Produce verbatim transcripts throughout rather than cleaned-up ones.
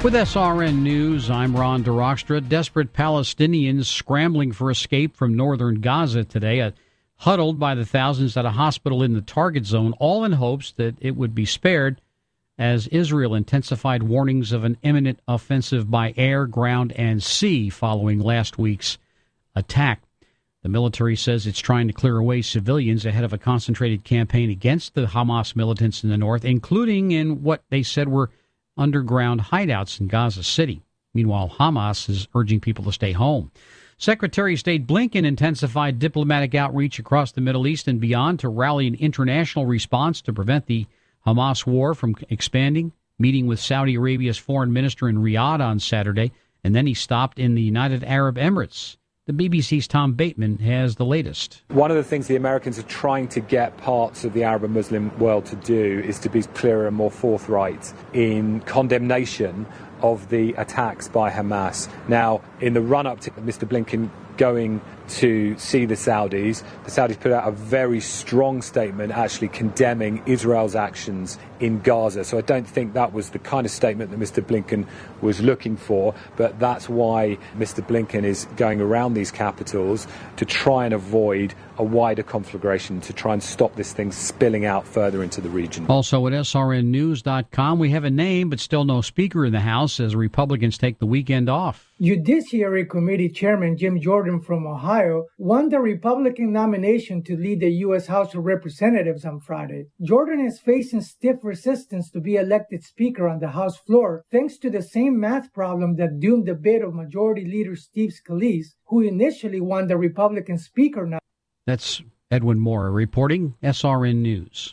With S R N News, I'm Ron DeRockstra. Desperate Palestinians scrambling for escape from northern Gaza today, uh, huddled by the thousands at a hospital in the target zone, all in hopes that it would be spared as Israel intensified warnings of an imminent offensive by air, ground, and sea following last week's attack. The military says it's trying to clear away civilians ahead of a concentrated campaign against the Hamas militants in the north, including in what they said were underground hideouts in Gaza City. Meanwhile, Hamas is urging people to stay home. Secretary of State Blinken intensified diplomatic outreach across the Middle East and beyond to rally an international response to prevent the Hamas war from expanding, meeting with Saudi Arabia's foreign minister in Riyadh on Saturday, and then he stopped in the United Arab Emirates. The B B C's Tom Bateman has the latest. One of the things the Americans are trying to get parts of the Arab and Muslim world to do is to be clearer and more forthright in condemnation of the attacks by Hamas. Now, in the run-up to Mister Blinken going to see the Saudis, the Saudis put out a very strong statement actually condemning Israel's actions in Gaza. So I don't think that was the kind of statement that Mister Blinken was looking for, but that's why Mister Blinken is going around these capitals to try and avoid a wider conflagration, to try and stop this thing spilling out further into the region. Also at S R N news dot com, we have a name but still no speaker in the House as Republicans take the weekend off. Judiciary Committee Chairman Jim Jordan from Ohio won the Republican nomination to lead the U S House of Representatives on Friday. Jordan is facing stiff resistance to be elected Speaker on the House floor, thanks to the same math problem that doomed the bid of Majority Leader Steve Scalise, who initially won the Republican Speaker nomination. That's Edwin Moore reporting, S R N News.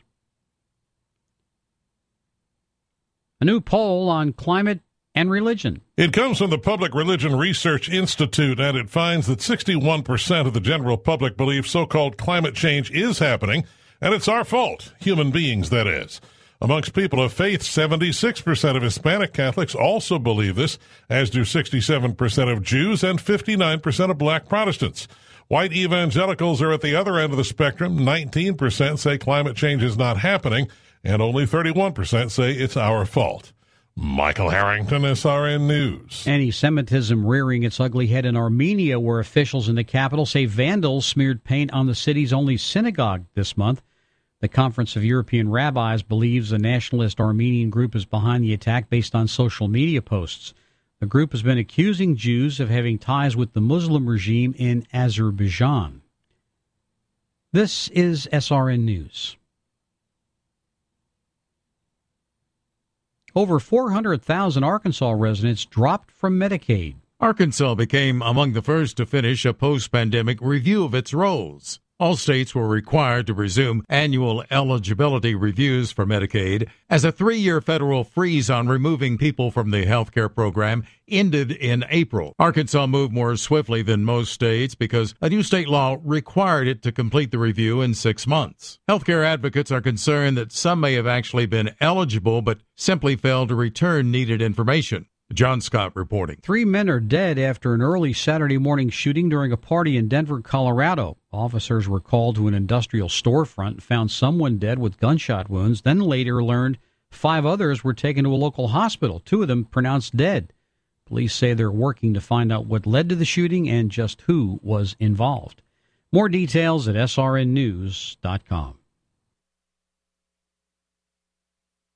A new poll on climate and religion. It comes from the Public Religion Research Institute, and it finds that sixty-one percent of the general public believe so-called climate change is happening, and it's our fault, human beings, that is. Amongst people of faith, seventy-six percent of Hispanic Catholics also believe this, as do sixty-seven percent of Jews and fifty-nine percent of black Protestants. White evangelicals are at the other end of the spectrum. nineteen percent say climate change is not happening, and only thirty-one percent say it's our fault. Michael Harrington, S R N News. Anti-Semitism rearing its ugly head in Armenia, where officials in the capital say vandals smeared paint on the city's only synagogue this month. The Conference of European Rabbis believes a nationalist Armenian group is behind the attack based on social media posts. The group has been accusing Jews of having ties with the Muslim regime in Azerbaijan. This is S R N News. Over four hundred thousand Arkansas residents dropped from Medicaid. Arkansas became among the first to finish a post-pandemic review of its rolls. All states were required to resume annual eligibility reviews for Medicaid as a three-year federal freeze on removing people from the health care program ended in April. Arkansas moved more swiftly than most states because a new state law required it to complete the review in six months. Healthcare advocates are concerned that some may have actually been eligible but simply failed to return needed information. John Scott reporting. Three men are dead after an early Saturday morning shooting during a party in Denver, Colorado. Officers were called to an industrial storefront and found someone dead with gunshot wounds, then later learned five others were taken to a local hospital, two of them pronounced dead. Police say they're working to find out what led to the shooting and just who was involved. More details at S R N news dot com.